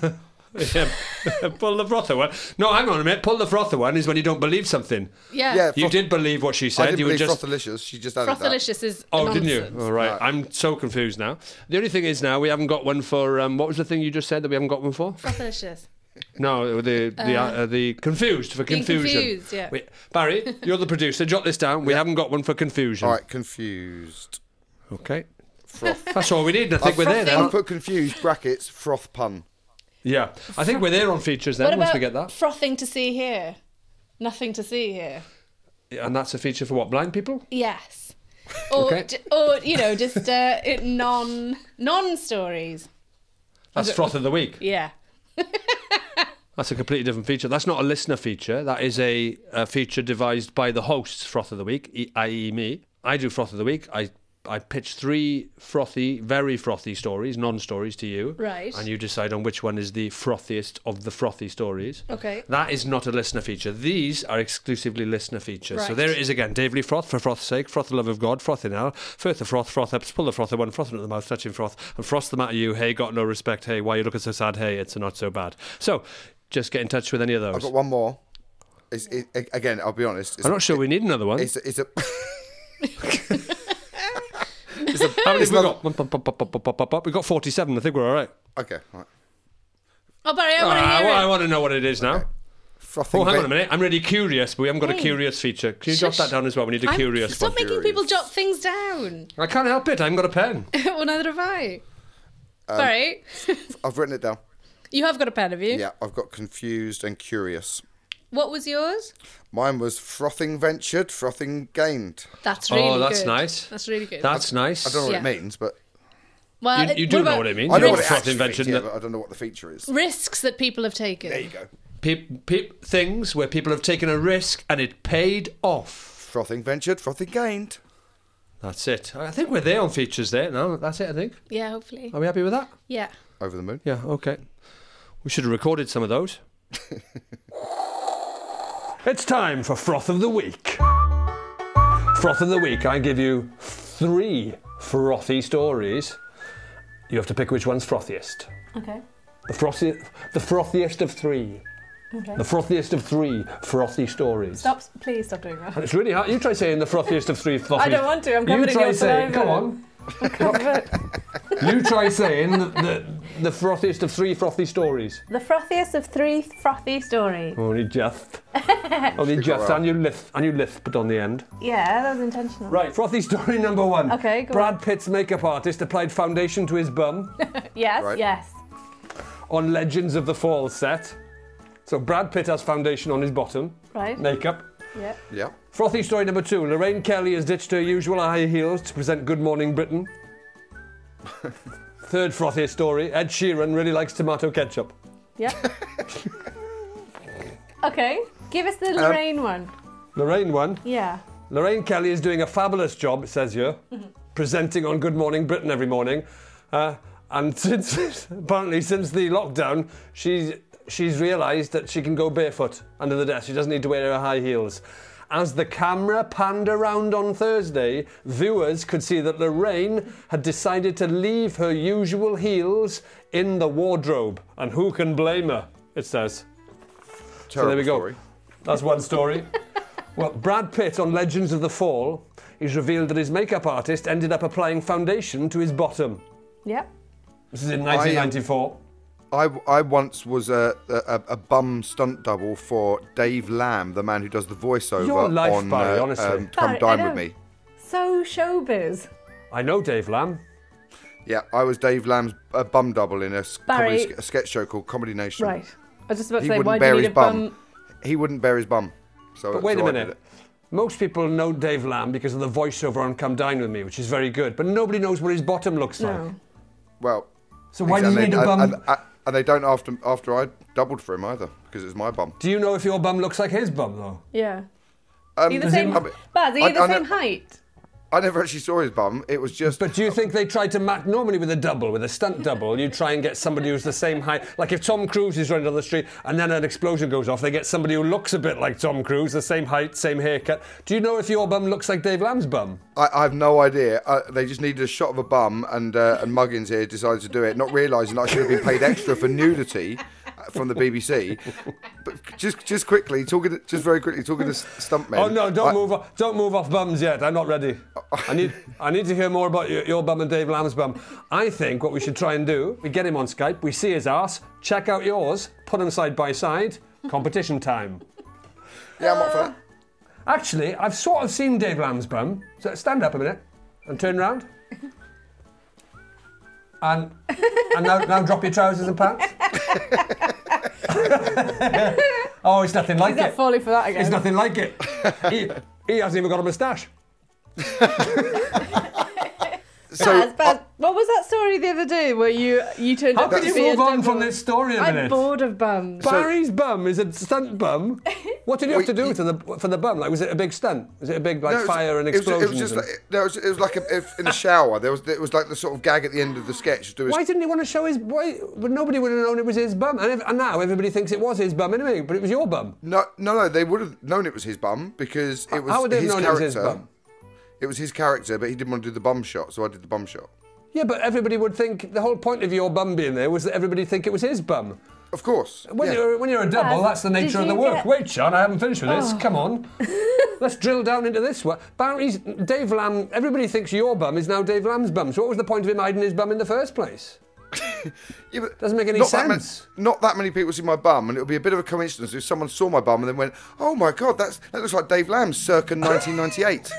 Yeah, pull the frother one. No, hang on a minute. Pull the frother one is when you don't believe something. Yeah. Yeah, You froth- did believe what she said. I didn't you were believe just Frothalicious. She just added that. Frothalicious is Oh, nonsense. didn't you? All right. Right. I'm so confused now. The only thing is now we haven't got one for. Um, what was the thing you just said that we haven't got one for? Frothalicious. No, the the uh, uh, the confused for Being confusion. confused, yeah. Wait, Barry, you're the producer. Jot this down. We haven't got one for confusion. All right, confused. Okay. Froth. That's all we need. I think I've, we're there now. I've put confused brackets froth pun. Yeah, I think we're there on features then. What Once about we get that, frothing to see here? Nothing to see here. and that's a feature for what, blind people? Yes. Or, Okay. j- or you know, just uh, it- non non stories. That's froth of the week. Yeah. That's a completely different feature. That's not a listener feature. That is a, a feature devised by the hosts, Froth of the Week, e- that is me. I do Froth of the Week. I I pitch three frothy, very frothy stories, non-stories to you. Right. And you decide on which one is the frothiest of the frothy stories. Okay. That is not a listener feature. These are exclusively listener features. So Right. there it is again. Davely Froth, for froth's sake, froth the love of God, froth in hell, firth the froth, froth ups, pull the frother one, froth into the mouth, touching froth, and froth the matter you, hey, got no respect, hey, why you looking so sad, hey, it's not so bad. So, just get in touch with any of those. I've got one more. It's, it, again, I'll be honest. It's I'm a- not sure we need another one. It's a, it's a It's a, How many have we another- got? One, pop, pop, pop, pop, pop, pop, pop. We've got forty-seven. I think we're all right. Okay, all right. Oh, Barry, I want to Ah, hear well, I it. want to know what it is now. Frothing Oh, hang on a ve- minute. I'm really curious, but we haven't got a Hey. curious feature. Can you jot Shush. that down as well? We need a I'm- curious Stop one. making people jot things down. I can't help it. I haven't got a pen. Well, neither have I. Um, Barry, I've written it down. you have got a pen, have you? Yeah, I've got confused and curious. What was yours? Mine was frothing ventured, frothing gained. That's really good. Oh, that's nice. That's really good. That's nice. I don't know what Yeah. it means, but well, You, it- you do know about what it means. I know You what it froth actually invention means, yeah, that- but I don't know what the feature is. risks that people have taken. There you go. Peop, peop, things where people have taken a risk and it paid off. Frothing ventured, frothing gained. That's it. I think we're there on features there. No, that's it, I think. Yeah, hopefully. Are we happy with that? Yeah. Over the moon. Yeah, okay. We should have recorded some of those. It's time for Froth of the Week. Froth of the Week, I give you three frothy stories. You have to pick which one's frothiest. Okay. The, frothy, the frothiest of three. Okay. The frothiest of three frothy stories. Stop, please stop doing that. And it's really hard. You try saying the frothiest of three frothy. I don't want to, I'm covered You in try your saying, saliva. come on. I'm covered. You try saying the, the, the frothiest of three frothy stories. The frothiest of three frothy stories. Only just. Only just. And you lisp, and you lisped on the end. Yeah, that was intentional. Right, frothy story number one. Okay, go Brad Pitt's makeup artist applied foundation to his bum Yes, Right. yes. on Legends of the Fall set. So Brad Pitt has foundation on his bottom. Right. Makeup. Yeah. Yeah. Frothy story number two. Lorraine Kelly has ditched her usual high heels to present Good Morning Britain. Third frothy story. Ed Sheeran really likes tomato ketchup. Yeah. Okay. Give us the Lorraine one. Lorraine one. Yeah. Lorraine Kelly is doing a fabulous job, it says here, presenting on Good Morning Britain every morning. Uh, and since apparently since the lockdown, she's she's realised that she can go barefoot under the desk. She doesn't need to wear her high heels. As the camera panned around on Thursday, viewers could see that Lorraine had decided to leave her usual heels in the wardrobe. And who can blame her, it says. So there we go. Story. That's one story. Well, Brad Pitt on Legends of the Fall, he's revealed that his makeup artist ended up applying foundation to his bottom. Yep. This is in nineteen ninety-four. I, I once was a, a, a bum stunt double for Dave Lamb, the man who does the voiceover Your life, on Barry, uh, honestly. um, Come Barry, I Dine know. With Me. So showbiz. I know Dave Lamb. Yeah, I was Dave Lamb's uh, bum double in a, s- Barry- comedy, sk- a sketch show called Comedy Nation. Right. I was just about to He say, wouldn't why do bear you need his a bum? bum. He wouldn't bear his bum. So, But wait so a I did minute. it. Most people know Dave Lamb because of the voiceover on Come Dine With Me, which is very good. But nobody knows what his bottom looks like. No. Well, So why do you and need they- a bum? And, and, and they don't after after I doubled for him either because it's my bum. Do you know if your bum looks like his bum, though? Yeah. Um, Are you the does same? it- I mean, Baz, are you I- the I same ne- height? I never actually saw his bum. It was just. But do you think they tried to match, normally with a double, with a stunt double, you try and get somebody who's the same height. Like if Tom Cruise is running down the street and then an explosion goes off, they get somebody who looks a bit like Tom Cruise, the same height, same haircut. Do you know if your bum looks like Dave Lamb's bum? I, I have no idea. Uh, they just needed a shot of a bum, and uh, and Muggins here decided to do it, not realising that I should have been paid extra for nudity from the B B C. But just just quickly, talking, just very quickly, talking to stuntmen. Oh no! Don't I, move off! Don't move off bums yet. I'm not ready. I need I need to hear more about your, your bum and Dave Lamb's bum. I think what we should try and do: we get him on Skype, we see his arse, check out yours, put them side by side. Competition time. Yeah, I'm up for that. Actually, I've sort of seen Dave Lamb's bum. So stand up a minute and turn round. And and now, now drop your trousers and pants. Oh, it's nothing like He's it. not falling for that again. It's nothing like it. He, he hasn't even got a moustache. So, Baz, Baz, what was that story the other day where you you turned How up can to you be a move on double? from this story a minute? I'm bored of bums. Barry's bum is a stunt bum. What did you have to do to the for the bum? Like, was it a big stunt? Was it a big like No, it was- fire and it was- explosion? It was, just like, no, it was, it was like a, if in a shower. There was it was like the sort of gag at the end of the sketch. Do his, Why didn't he want to show his? Why? But nobody would have known it was his bum, and, ev- and now everybody thinks it was his bum anyway. But it was your bum. No, no, no. They would have known it was his bum because it was How would they have his known it character. was his bum? It was his character, but he didn't want to do the bum shot, so I did the bum shot. Yeah, but everybody would think the whole point of your bum being there was that everybody think it was his bum. Of course. When yeah. you're when you're a double, Baz, that's the nature did of the you work. get- Wait, Sean, I haven't finished with this. Oh. Come on, let's drill down into this one. Barry's Dave Lamb. Everybody thinks your bum is now Dave Lamb's bum. So what was the point of him hiding his bum in the first place? Yeah, but Doesn't make any not that ma- sense. not that many people see my bum, and it would be a bit of a coincidence if someone saw my bum and then went, "Oh my God, that's that looks like Dave Lamb, circa nineteen ninety-eight."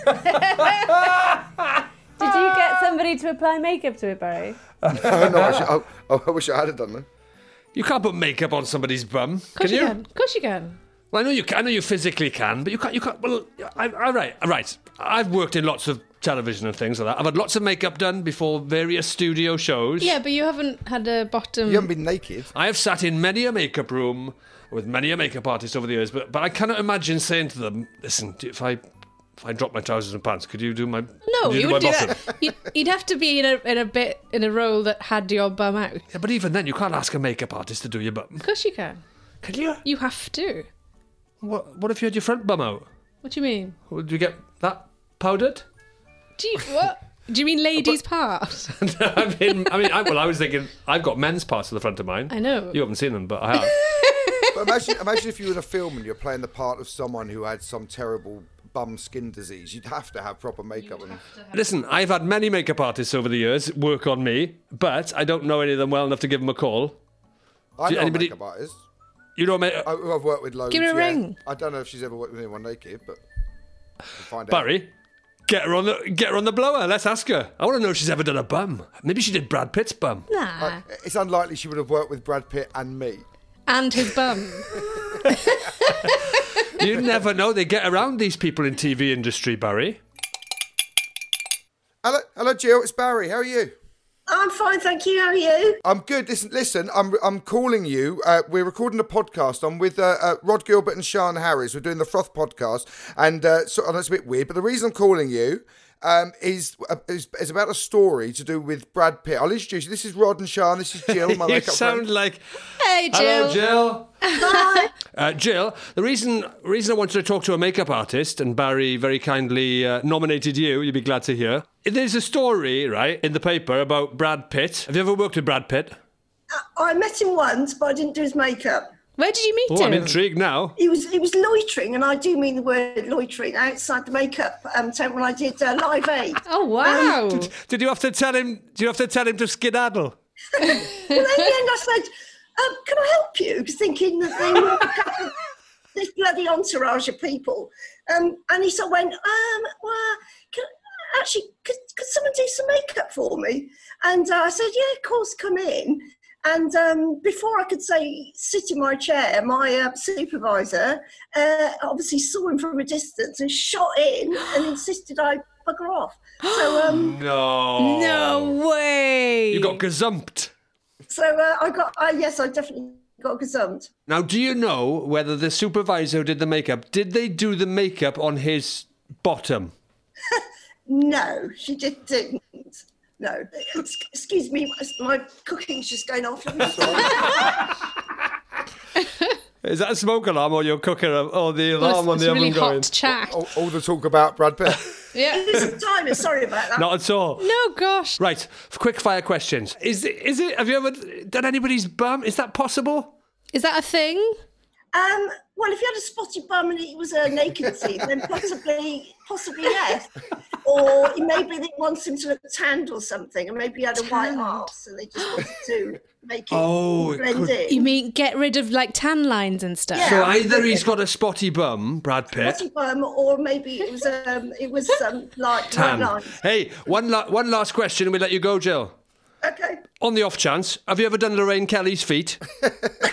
Did you get somebody to apply makeup to it, Barry? no, no, I, should, I, I wish I had done that. You can't put makeup on somebody's bum, Of course can you? you can. Of course you can. Well, I know you. Can, I know you physically can, but you can't. You can't. Well, I, I, right, right. I've worked in lots of television and things like that. I've had lots of makeup done before various studio shows. Yeah, but you haven't had a bottom. You haven't been naked. I have sat in many a makeup room with many a makeup artist over the years, but but I cannot imagine saying to them, "Listen, if I if I drop my trousers and pants, could you do my No, could you do would my do bottom?" that. You'd, you'd have to be in a in a bit in a role that had your bum out. Yeah, but even then, you can't ask a makeup artist to do your bum. Of course you can. Can you? You have to. What What if you had your front bum out? What do you mean? Would you get that powdered? Do you what? Do you mean ladies' part? I mean, I mean, I, well, I was thinking I've got men's parts to the front of mine. I know. You haven't seen them, but I have. But imagine, imagine if you were in a film and you're playing the part of someone who had some terrible bum skin disease. You'd have to have proper makeup. And Listen, I've had many makeup artists over the years work on me, but I don't know any of them well enough to give them a call. I Do know anybody- a makeup artist. You know, mate, I, who I've worked with loads. Give her a yeah. ring. I don't know if she's ever worked with anyone naked, but we'll find out. Barry, get her on the get her on the blower. Let's ask her. I want to know if she's ever done a bum. Maybe she did Brad Pitt's bum. Nah. Uh, it's unlikely she would have worked with Brad Pitt and me. And his bum. You never know. They get around these people in T V industry, Barry. Hello, hello, Jill. It's Barry. How are you? I'm fine, thank you. How are you? I'm good. Listen, listen. I'm I'm calling you. Uh, we're recording a podcast. I'm with uh, uh, Rod Gilbert and Sian Harris. We're doing the Froth podcast, and uh, so, I know it's a bit weird, but the reason I'm calling you um, is, uh, is is about a story to do with Brad Pitt. I'll introduce you. This is Rod and Sian. This is Jill, my You makeup sound friend. like. Hey, Jill. Hello, Jill. Hi. Uh, Jill, the reason reason I wanted to talk to a makeup artist, and Barry very kindly uh, nominated you, you'd be glad to hear. There's a story, right, in the paper about Brad Pitt. Have you ever worked with Brad Pitt? I met him once, but I didn't do his makeup. Where did you meet Oh, him? I'm intrigued now. He was he was loitering, and I do mean the word loitering, outside the makeup um, tent when I did uh, Live Aid. Oh, wow. Did, did you have to tell him? Do you have to tell him to skedaddle? Well, in the end, I said, um, "Can I help you?" Thinking that they were this bloody entourage of people, um, and he sort of went, um, "Well, can, actually, could, could someone do some makeup for me?" And uh, I said, "Yeah, of course, come in." And um, before I could say sit in my chair, my uh, supervisor uh, obviously saw him from a distance and shot in and insisted I bugger off. So, um, No. No way. You got gazumped. so uh, I got, uh, yes, I definitely got gazumped. Now, do you know whether the supervisor who did the makeup, did they do the makeup on his bottom? No, she just didn't. No. Excuse me, my cooking's just going off. Is that a smoke alarm or your cooker or the alarm Well, on it's the really oven hot going? chat. All, all the talk about Brad Pitt. Yeah. It's a timer, sorry about that. Not at all. No, gosh. Right, quick fire questions. Is it, is it, have you ever done anybody's bum? Is that possible? Is that a thing? Um, well, if you had a spotty bum and it was a vacancy, then possibly, possibly yes. Or maybe they wanted him to look tanned or something, and maybe he had a white arse, and they just wanted to make it Oh, it blend could- in. You mean get rid of like tan lines and stuff? Yeah. So either he's got a spotty bum, Brad Pitt, Spotty bum, or maybe it was um, it was um, like tan. white lines. Hey, one la- one last question, and we let you go, Jill. Okay. On the off chance, have you ever done Lorraine Kelly's feet? No,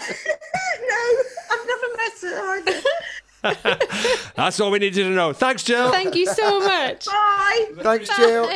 I've never met her either. That's all we needed to know. Thanks, Jill. Thank you so much. Bye. Thanks, Jill.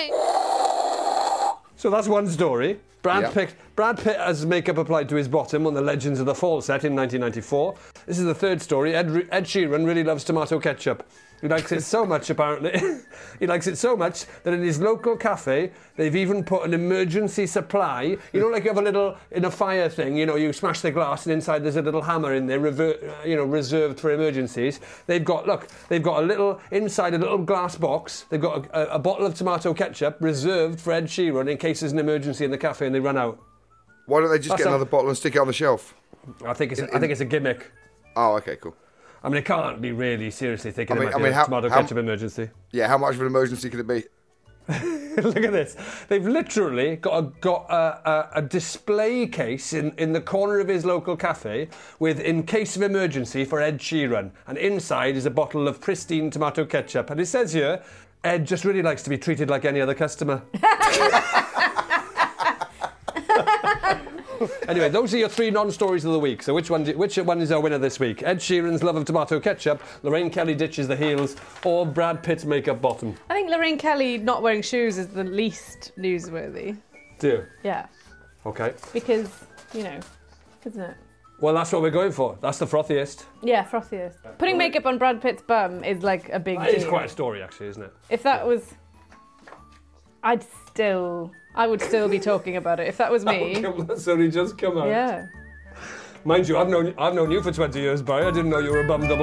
So that's one story. Brad, Yep. Pitt, Brad Pitt has makeup applied to his bottom on the Legends of the Fall set in nineteen ninety-four. This is the third story. Ed, Ed Sheeran really loves tomato ketchup. He likes it so much, apparently. He likes it so much that in his local cafe, they've even put an emergency supply. You know, like you have a little, in a fire thing, you know, you smash the glass and inside there's a little hammer in there, rever- uh, you know, reserved for emergencies. They've got, look, they've got a little, inside a little glass box, they've got a, a, a bottle of tomato ketchup reserved for Ed Sheeran in case there's an emergency in the cafe and they run out. Why don't they just That's get a- another bottle and stick it on the shelf? I think it's, a, I think it's a gimmick. Oh, okay, cool. I mean, it can't be really seriously thinking I mean- about I mean, a how- tomato how- ketchup emergency. Yeah, how much of an emergency could it be? Look at this. They've literally got a, got a, a, a display case in, in the corner of his local cafe with in case of emergency for Ed Sheeran. And inside is a bottle of pristine tomato ketchup. And it says here, Ed just really likes to be treated like any other customer. Anyway, those are your three non-stories of the week. So which one, do, which one is our winner this week? Ed Sheeran's love of tomato ketchup, Lorraine Kelly ditches the heels, or Brad Pitt's makeup bottom? I think Lorraine Kelly not wearing shoes is the least newsworthy. Do you? Yeah, Okay. because, you know, isn't it? Well, that's what we're going for. That's the frothiest. Yeah, frothiest. Putting makeup on Brad Pitt's bum is like a big That deal. is quite a story, actually, isn't it? If that was... I'd still... I would still be talking about it if that was me. How come that's only just come out? Yeah. Mind you, I've known I've known you for twenty years, Barry. I didn't know you were a bum double.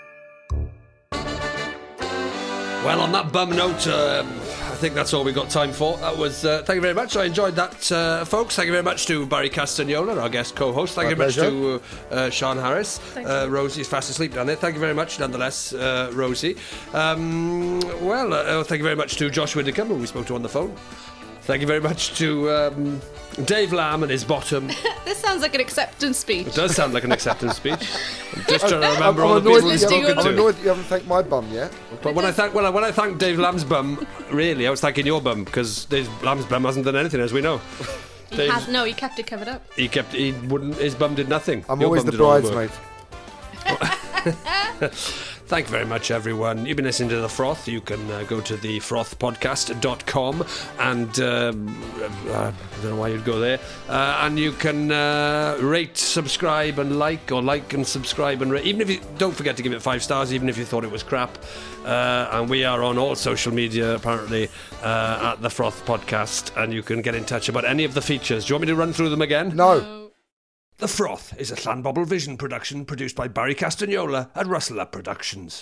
Well, on that bum note, um, I think that's all we got time for. That was. Uh, thank you very much. I enjoyed that, uh, folks. Thank you very much to Barry Castagnola, our guest co-host. Thank My you very pleasure. much to uh, uh, Sean Harris. Uh, Rosie's fast asleep down there. Thank you very much, nonetheless, uh, Rosie. Um, well, uh, thank you very much to Josh Widdicombe, who we spoke to on the phone. Thank you very much to um, Dave Lamb and his bottom. This sounds like an acceptance speech. It does sound like an acceptance speech. I'm just trying to remember I'm, all I'm the annoyed people we've that you spoken haven't- to. I'm annoyed that you haven't thanked my bum yet. But when I thank when I, when I thank Dave Lamb's bum, really, I was thanking your bum because Dave Lamb's bum hasn't done anything, as we know. He Dave's- has, no, he kept it covered up. He kept he wouldn't his bum did nothing. I'm Your always bum the did all work. bridesmaid. Thank you very much, everyone. You've been listening to The Froth. You can uh, go to the froth podcast dot com and um, uh, I don't know why you'd go there. Uh, and you can uh, rate, subscribe, and like, or like and subscribe and rate. Even if you don't forget to give it five stars, even if you thought it was crap. Uh, and we are on all social media, apparently, uh, at The Froth Podcast, and you can get in touch about any of the features. Do you want me to run through them again? No. The Froth is a Llanbobble Vision production produced by Barry Castagnola at Russell Up Productions.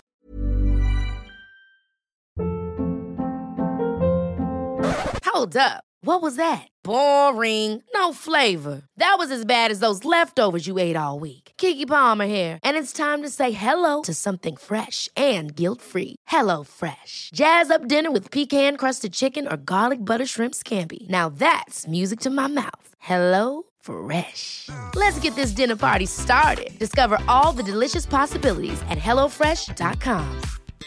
Hold up. What was that? Boring. No flavor. That was as bad as those leftovers you ate all week. Keke Palmer here, and it's time to say hello to something fresh and guilt-free. Hello Fresh. Jazz up dinner with pecan-crusted chicken or garlic butter shrimp scampi. Now that's music to my mouth. Hello Fresh. Let's get this dinner party started. Discover all the delicious possibilities at hello fresh dot com.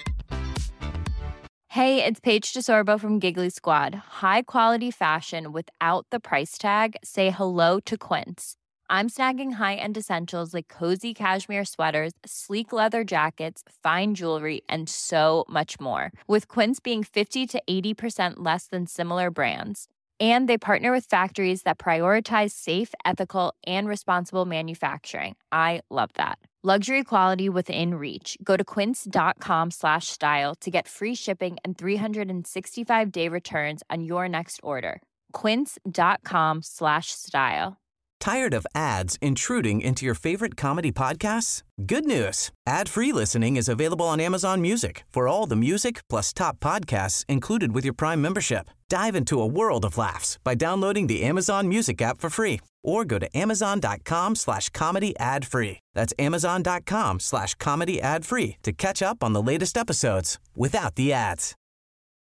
Hey, it's Paige DeSorbo from Giggly Squad. High quality fashion without the price tag. Say hello to Quince. I'm snagging high-end essentials like cozy cashmere sweaters, sleek leather jackets, fine jewelry, and so much more. With Quince being fifty to eighty percent less than similar brands. And they partner with factories that prioritize safe, ethical, and responsible manufacturing. I love that. Luxury quality within reach. Go to quince.com slash style to get free shipping and three sixty-five day returns on your next order. Quince.com slash style. Tired of ads intruding into your favorite comedy podcasts? Good news. Ad-free listening is available on Amazon Music for all the music plus top podcasts included with your Prime membership. Dive into a world of laughs by downloading the Amazon Music app for free or go to amazon.com slash comedy ad free. That's amazon.com slash comedy ad free to catch up on the latest episodes without the ads.